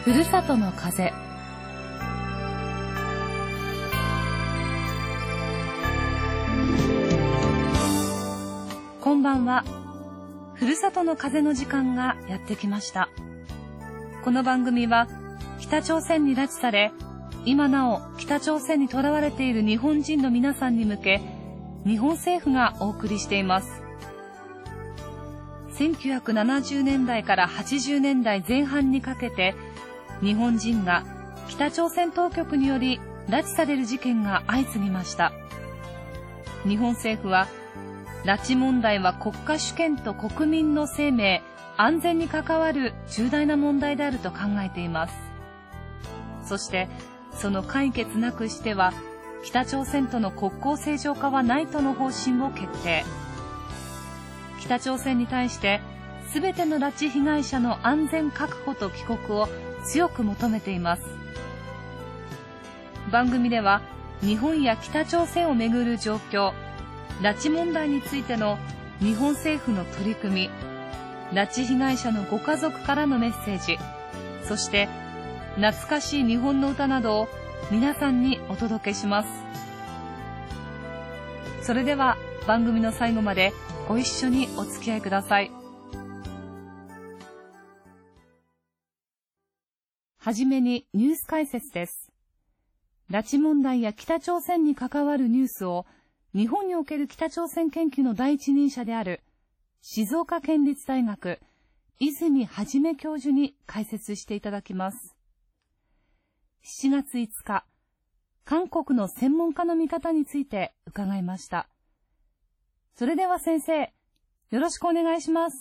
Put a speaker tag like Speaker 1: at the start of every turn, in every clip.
Speaker 1: ふるさとの風。こんばんは。ふるさとの風の時間がやってきました。この番組は北朝鮮に拉致され、今なお北朝鮮に囚われている日本人の皆さんに向け、日本政府がお送りしています。1970年代から80年代前半にかけて、日本人が北朝鮮当局により拉致される事件が相次ぎました。日本政府は、拉致問題は国家主権と国民の生命、安全に関わる重大な問題であると考えています。そして、その解決なくしては、北朝鮮との国交正常化はないとの方針を決定。北朝鮮に対して、すべての拉致被害者の安全確保と帰国を強く求めています。番組では、日本や北朝鮮をめぐる状況、拉致問題についての日本政府の取り組み、拉致被害者のご家族からのメッセージ、そして懐かしい日本の歌などを皆さんにお届けします。それでは番組の最後までご一緒にお付き合いください。はじめにニュース解説です。拉致問題や北朝鮮に関わるニュースを日本における北朝鮮研究の第一人者である静岡県立大学泉元教授に解説していただきます。7月5日、韓国の専門家の見方について伺いました。それでは先生、よろしくお願いします。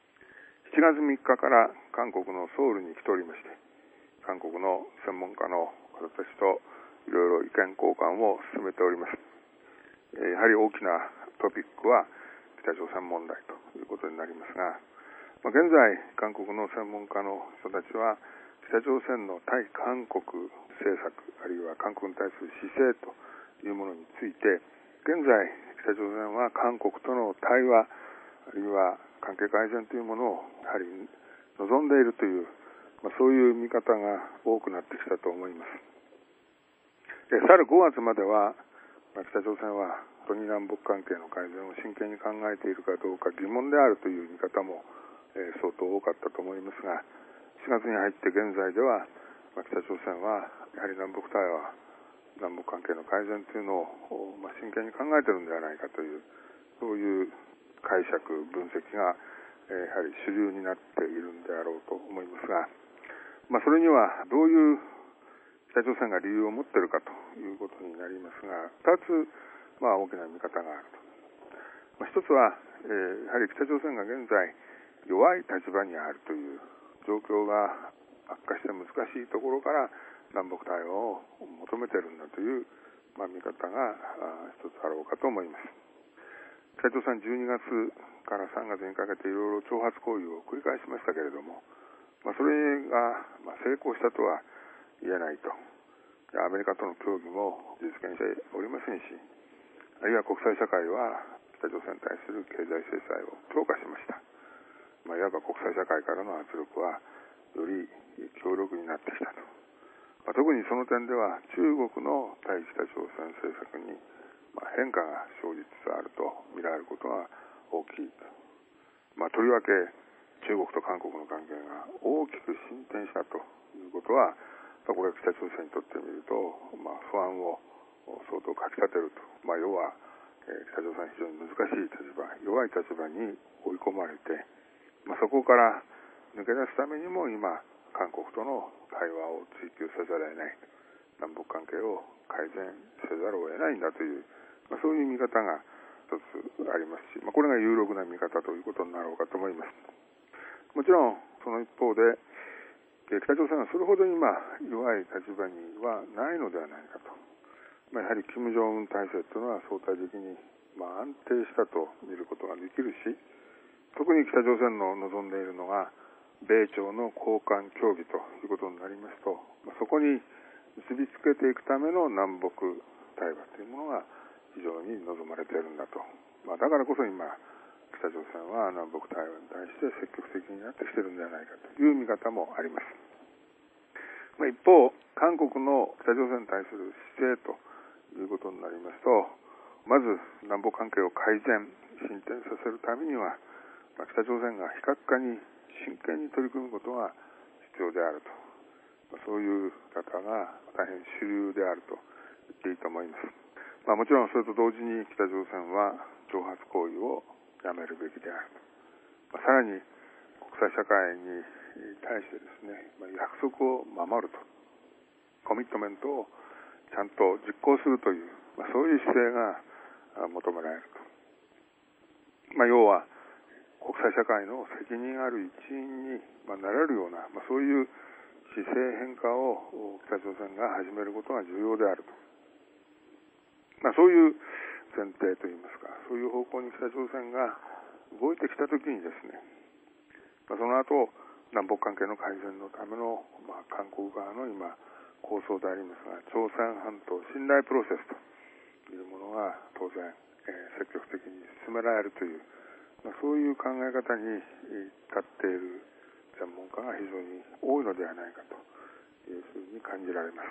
Speaker 2: 7月3日から韓国のソウルに来ておりまして、韓国の専門家の方たちといろいろ意見交換を進めております。やはり大きなトピックは北朝鮮問題ということになりますが、現在韓国の専門家の人たちは北朝鮮の対韓国政策、あるいは韓国に対する姿勢というものについて、現在北朝鮮は韓国との対話、あるいは関係改善というものをやはり望んでいるという、そういう見方が多くなってきたと思います。去る5月までは北朝鮮は日南北関係の改善を真剣に考えているかどうか疑問であるという見方も相当多かったと思いますが、4月に入って現在では北朝鮮はやはり南北対話、南北関係の改善というのを真剣に考えているのではないかという、そういう解釈、分析がやはり主流になっているんであろうと思いますが、それにはどういう北朝鮮が理由を持っているかということになりますが、2つ大きな見方があると。一つは、やはり北朝鮮が現在弱い立場にあるという状況が悪化して難しいところから南北対話を求めているんだという、見方が一つあろうかと思います。北朝鮮12月から3月にかけていろいろ挑発行為を繰り返しましたけれども、それが成功したとは言えないと。アメリカとの協議も実現しておりませんし、あるいは国際社会は北朝鮮に対する経済制裁を強化しました。いわば国際社会からの圧力はより強力になってきたと。特にその点では中国の対北朝鮮政策に変化が生じつつあると見られることが大きいと。とりわけ中国と韓国の関係が大きく進展したということは、これは北朝鮮にとってみると、不安を相当かきたてると。要は、北朝鮮は非常に難しい立場、弱い立場に追い込まれて、そこから抜け出すためにも今、韓国との対話を追求せざるを得ない。南北関係を改善せざるを得ないんだという、そういう見方が一つありますし、これが有力な見方ということになろうかと思います。もちろん、その一方で、北朝鮮はそれほど今弱い立場にはないのではないかと。やはり金正恩体制というのは相対的に安定したと見ることができるし、特に北朝鮮の望んでいるのが米朝の高官協議ということになりますと、そこに結びつけていくための南北対話というものが非常に望まれているんだと。だからこそ今北朝鮮は南北対話に対して積極的になってきているんではないかという見方もあります。 一方、韓国の北朝鮮に対する姿勢ということになりますと、まず南北関係を改善、進展させるためには、北朝鮮が非核化に真剣に取り組むことが必要であると、そういう方が大変主流であると言っていいと思います。もちろんそれと同時に北朝鮮は挑発行為をやめるべきであると、さらに国際社会に対してですね、約束を守ると、コミットメントをちゃんと実行するという、そういう姿勢が求められると。要は国際社会の責任ある一員になれるような、そういう姿勢変化を北朝鮮が始めることが重要であると。そういう前提といいますか、そういう方向に北朝鮮が動いてきたときにですね、その後南北関係の改善のための、韓国側の今構想でありますが、朝鮮半島信頼プロセスというものが当然、積極的に進められるという、そういう考え方に立っている専門家が非常に多いのではないかというふうに感じられます。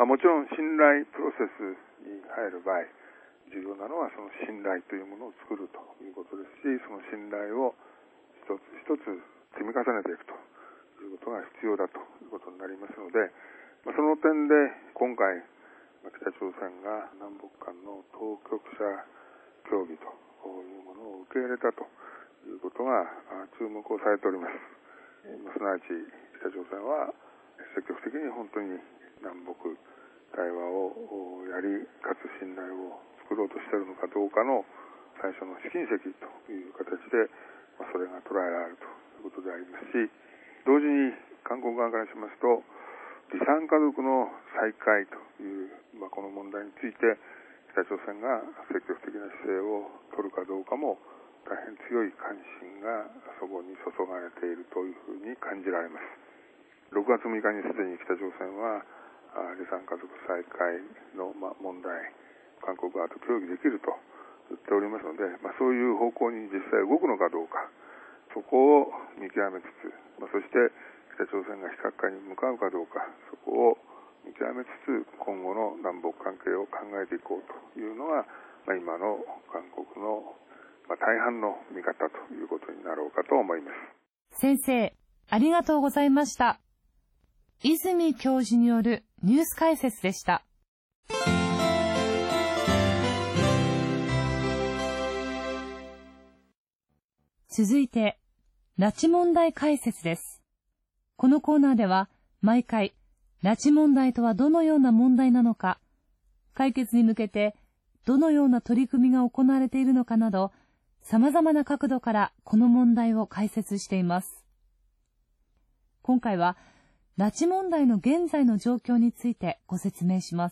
Speaker 2: もちろん信頼プロセスに入る場合、重要なのはその信頼というものを作るということですし、その信頼を一つ一つ積み重ねていくということが必要だということになりますので、その点で今回北朝鮮が南北間の当局者協議というものを受け入れたということが注目をされております。すなわち北朝鮮は積極的に本当に南北対話をやり、かつ信頼を作ろうとしているのかどうかの最初の試金石という形で、それが捉えられるということでありますし、同時に韓国側からしますと、離散家族の再開という、この問題について北朝鮮が積極的な姿勢を取るかどうかも大変強い関心がそこに注がれているというふうに感じられます。6月6日にすでに北朝鮮は離散家族再開の問題、韓国側と協議できると言っておりますので、そういう方向に実際動くのかどうか、そこを見極めつつ、そして北朝鮮が非核化に向かうかどうか、そこを見極めつつ今後の南北関係を考えていこうというのが、今の韓国の大半の見方ということになろうかと思います。
Speaker 1: 先生、ありがとうございました。泉教授によるニュース解説でした。続いて、拉致問題解説です。このコーナーでは、毎回、拉致問題とはどのような問題なのか、解決に向けてどのような取り組みが行われているのかなど、様々な角度からこの問題を解説しています。今回は、拉致問題の現在の状況についてご説明します。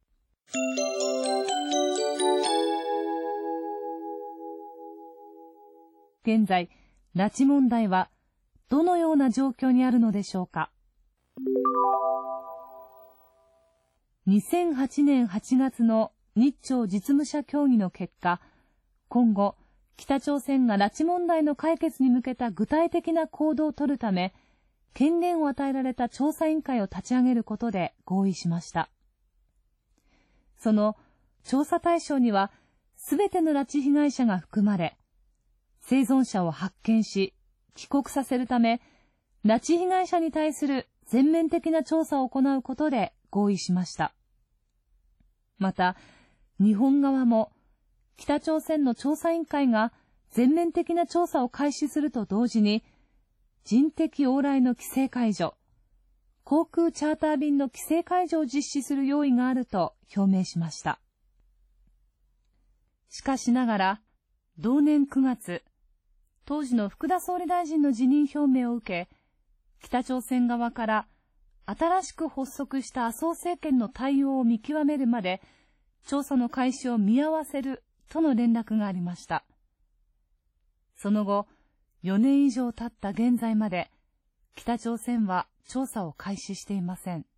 Speaker 1: 現在、拉致問題はどのような状況にあるのでしょうか。2008年8月の日朝実務者協議の結果、今後、北朝鮮が拉致問題の解決に向けた具体的な行動を取るため、権限を与えられた調査委員会を立ち上げることで合意しました。その調査対象には、すべての拉致被害者が含まれ、生存者を発見し、帰国させるため、拉致被害者に対する全面的な調査を行うことで合意しました。また、日本側も、北朝鮮の調査委員会が全面的な調査を開始すると同時に、人的往来の規制解除、航空チャーター便の規制解除を実施する用意があると表明しました。しかしながら、同年9月、当時の福田総理大臣の辞任表明を受け、北朝鮮側から新しく発足した麻生政権の対応を見極めるまで、調査の開始を見合わせるとの連絡がありました。その後、4年以上経った現在まで、北朝鮮は調査を開始していません。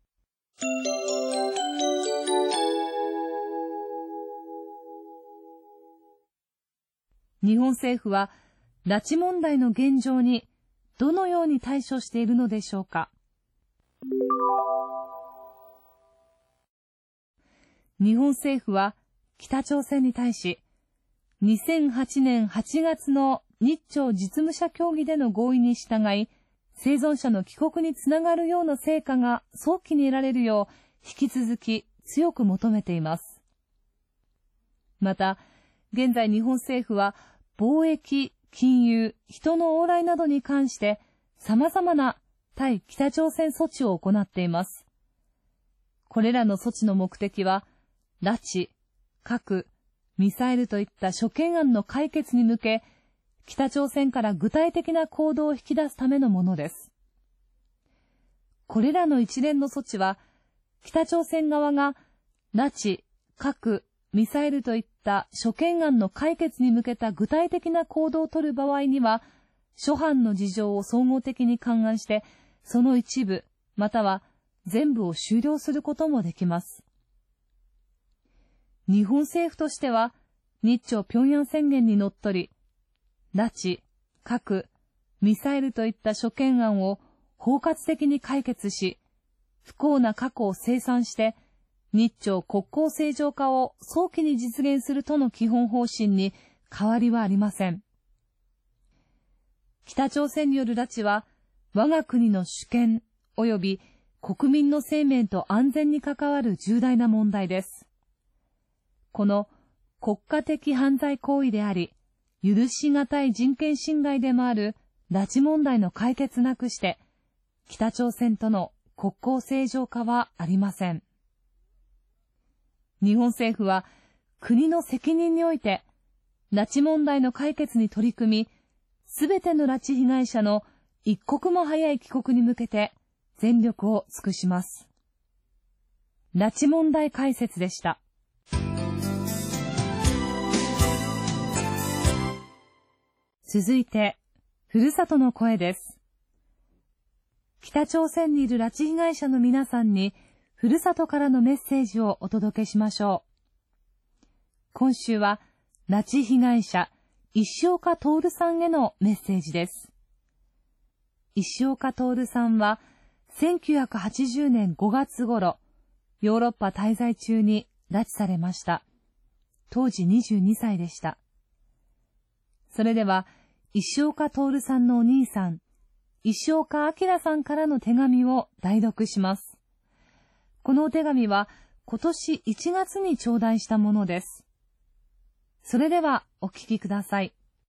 Speaker 1: 日本政府は、拉致問題の現状にどのように対処しているのでしょうか。 日本政府は北朝鮮に対し、2008年8月の日朝実務者協議での合意に従い、生存者の帰国につながるような成果が早期に得られるよう、引き続き強く求めています。また、現在日本政府は貿易、金融、人の往来などに関して様々な対北朝鮮措置を行っています。これらの措置の目的は、拉致、核、ミサイルといった諸懸案の解決に向け、北朝鮮から具体的な行動を引き出すためのものです。これらの一連の措置は、北朝鮮側が拉致、核、ミサイルといった諸懸案の解決に向けた具体的な行動を取る場合には、諸般の事情を総合的に勘案して、その一部、または全部を終了することもできます。日本政府としては、日朝平壌宣言にのっとり、拉致、核、ミサイルといった諸懸案を包括的に解決し、不幸な過去を清算して、日朝国交正常化を早期に実現するとの基本方針に変わりはありません。北朝鮮による拉致は、我が国の主権及び国民の生命と安全に関わる重大な問題です。この国家的犯罪行為であり、許しがたい人権侵害でもある拉致問題の解決なくして、北朝鮮との国交正常化はありません。日本政府は国の責任において、拉致問題の解決に取り組み、すべての拉致被害者の一刻も早い帰国に向けて全力を尽くします。拉致問題解説でした。続いて、ふるさとの声です。北朝鮮にいる拉致被害者の皆さんに、ふるさとからのメッセージをお届けしましょう。今週は、拉致被害者、石岡徹さんへのメッセージです。石岡徹さんは、1980年5月頃、ヨーロッパ滞在中に拉致されました。当時22歳でした。それでは、石岡徹さんのお兄さん、石岡明さんからの手紙を代読します。このお手紙は今年1月に頂戴したものです。それではお聞きください。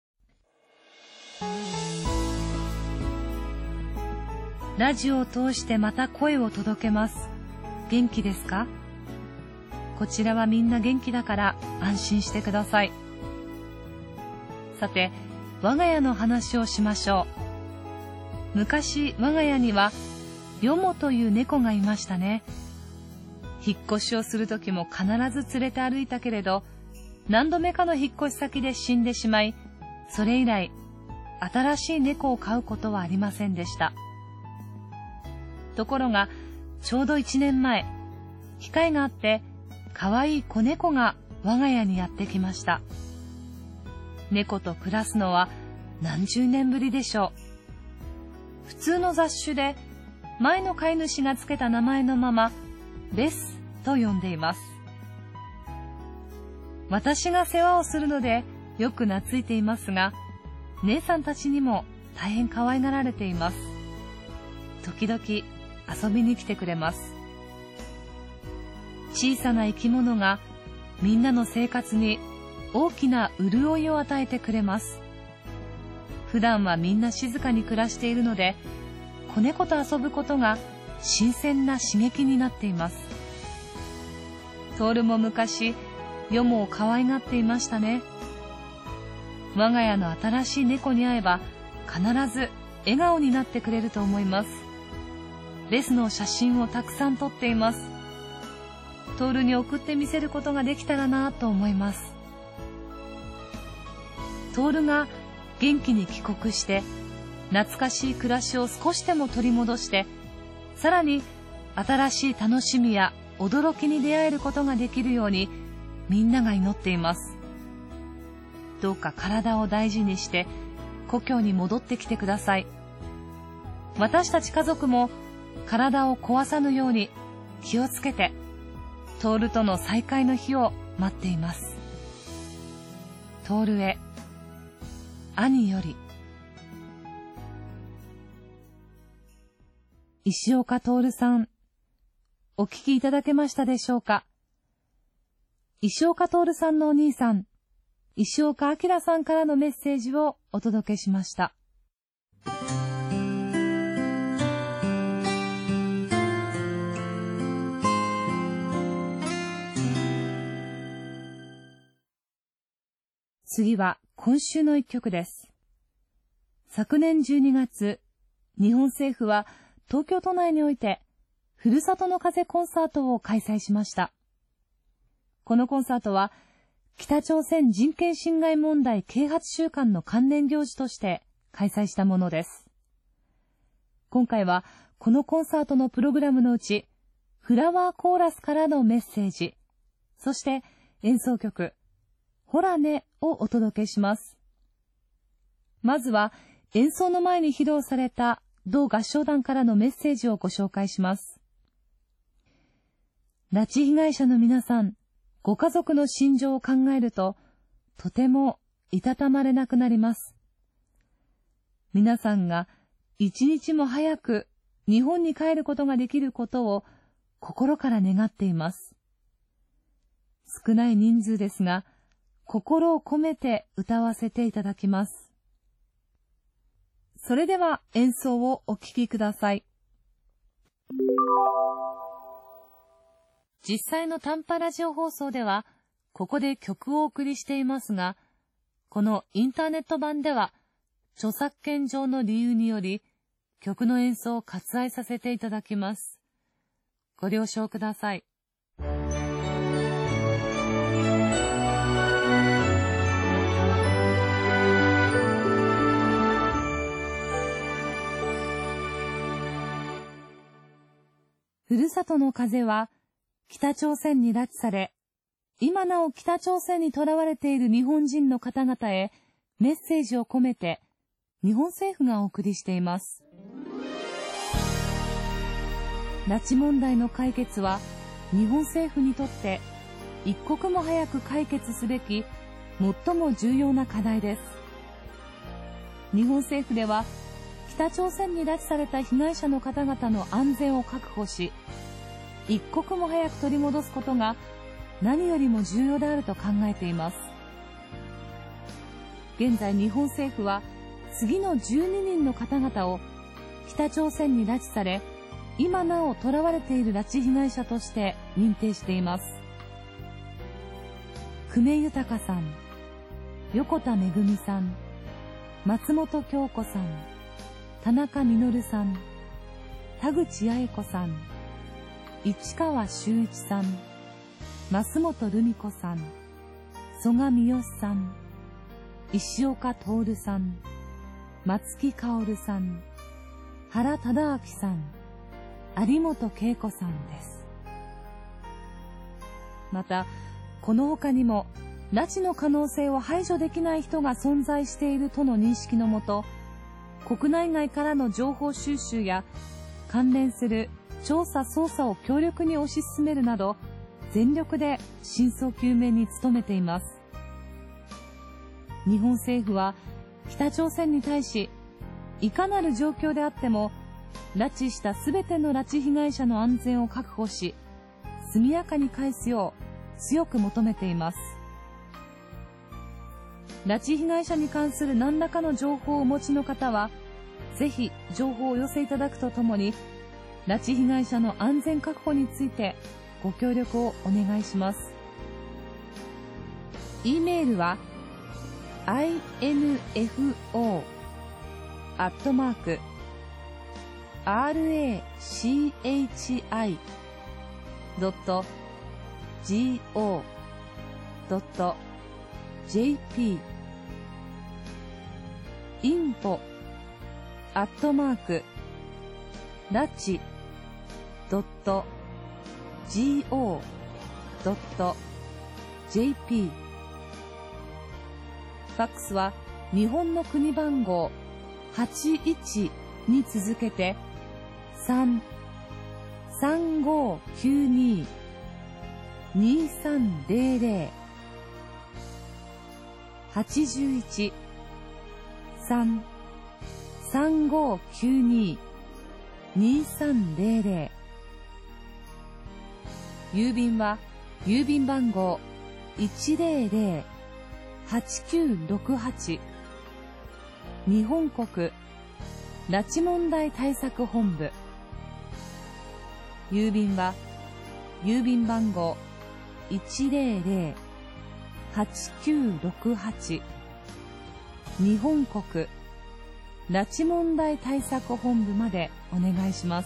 Speaker 1: ラジオを通してまた声を届けます。元気ですか？こちらはみんな元気だから安心してください。さて、我が家の話をしましょう。昔、我が家には、ヨモという猫がいましたね。引っ越しをするときも必ず連れて歩いたけれど、何度目かの引っ越し先で死んでしまい、それ以来、新しい猫を飼うことはありませんでした。ところが、ちょうど1年前、機会があって、かわいい子猫が我が家にやってきました。猫と暮らすのは何十年ぶりでしょう。普通の雑種で、前の飼い主がつけた名前のまま、ベスと呼んでいます。私が世話をするのでよく懐いていますが、姉さんたちにも大変可愛がられています。時々遊びに来てくれます。小さな生き物がみんなの生活に大きな潤いを与えてくれます。普段はみんな静かに暮らしているので、子猫と遊ぶことが新鮮な刺激になっています。トールも昔、ヨモを可愛がっていましたね。我が家の新しい猫に会えば、必ず笑顔になってくれると思います。レスの写真をたくさん撮っています。トールに送ってみせることができたらなと思います。トールが元気に帰国して、懐かしい暮らしを少しでも取り戻して、さらに新しい楽しみや驚きに出会えることができるように、みんなが祈っています。どうか体を大事にして故郷に戻ってきてください。私たち家族も体を壊さぬように気をつけて、徹との再会の日を待っています。徹へ、兄より。石岡徹さん、お聞きいただけましたでしょうか。石岡徹さんのお兄さん、石岡明さんからのメッセージをお届けしました。次は今週の一曲です。昨年12月、日本政府は東京都内においてふるさとの風コンサートを開催しました。このコンサートは北朝鮮人権侵害問題啓発週間の関連行事として開催したものです。今回はこのコンサートのプログラムのうち、フラワーコーラスからのメッセージ、そして演奏曲、ほらねをお届けします。まずは演奏の前に披露された同合唱団からのメッセージをご紹介します。拉致被害者の皆さん、ご家族の心情を考えると、とてもいたたまれなくなります。皆さんが一日も早く日本に帰ることができることを心から願っています。少ない人数ですが、心を込めて歌わせていただきます。それでは演奏をお聴きください。実際の短波ラジオ放送では、ここで曲をお送りしていますが、このインターネット版では、著作権上の理由により、曲の演奏を割愛させていただきます。ご了承ください。ふるさとの風は北朝鮮に拉致され、今なお北朝鮮に囚われている日本人の方々へメッセージを込めて日本政府がお送りしています。拉致問題の解決は日本政府にとって一刻も早く解決すべき最も重要な課題です。日本政府では北朝鮮に拉致された被害者の方々の安全を確保し、一刻も早く取り戻すことが何よりも重要であると考えています。現在日本政府は次の12人の方々を北朝鮮に拉致され、今なお囚われている拉致被害者として認定しています。久米豊さん、横田めぐみさん、松本京子さん、田中実さん、田口八重子さん、市川修一さん、増本留美子さん、曽我三好さん、石岡徹さん、松木薫さん、原忠明さん、有本恵子さんです。また、この他にも拉致の可能性を排除できない人が存在しているとの認識のもと、国内外からの情報収集や関連する調査・捜査を強力に推し進めるなど、全力で真相究明に努めています。日本政府は北朝鮮に対し、いかなる状況であっても拉致したすべての拉致被害者の安全を確保し、速やかに返すよう強く求めています。拉致被害者に関する何らかの情報をお持ちの方は、ぜひ情報をお寄せいただくとともに、拉致被害者の安全確保についてご協力をお願いします。e メールは info@rachi.go.jp info@rachi.go.jp ファックスは日本の国番号81に続けて 3592-2300 81-3-3592-2300。郵便は郵便番号 100-8968 日本国拉致問題対策本部。郵便は郵便番号 100-8968 日本国拉致問題対策本部までお願いします。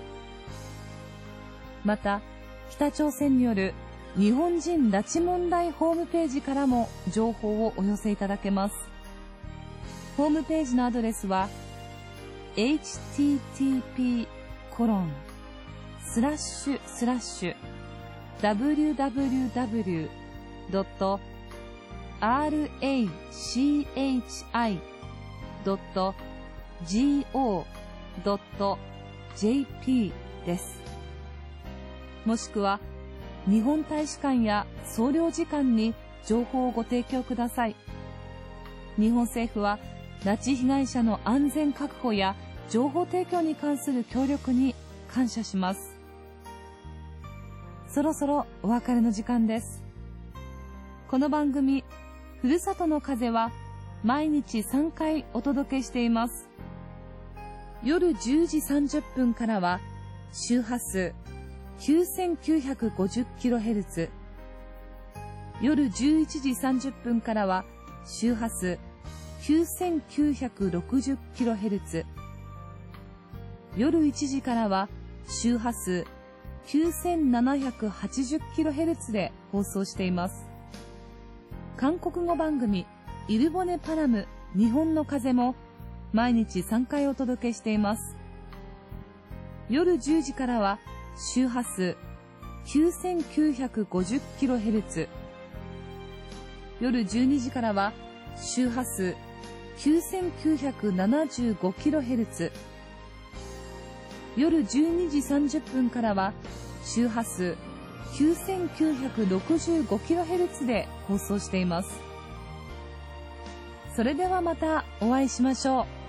Speaker 1: また、北朝鮮による日本人拉致問題ホームページからも情報をお寄せいただけます。ホームページのアドレスは http://www.rhachi.go.jp です。もしくは日本大使館や総領事館に情報をご提供ください。日本政府は拉致被害者の安全確保や情報提供に関する協力に感謝します。そろそろお別れの時間です。この番組、ふるさとの風は毎日3回お届けしています。夜10時30分からは周波数 9950kHz、夜11時30分からは周波数 9960kHz、夜1時からは周波数 9780kHz で放送しています。韓国語番組イルボネパラム日本の風も毎日3回お届けしています。夜10時からは周波数 9950kHz、夜12時からは周波数 9975kHz、夜12時30分からは周波数 9965kHz で放送しています。それではまたお会いしましょう。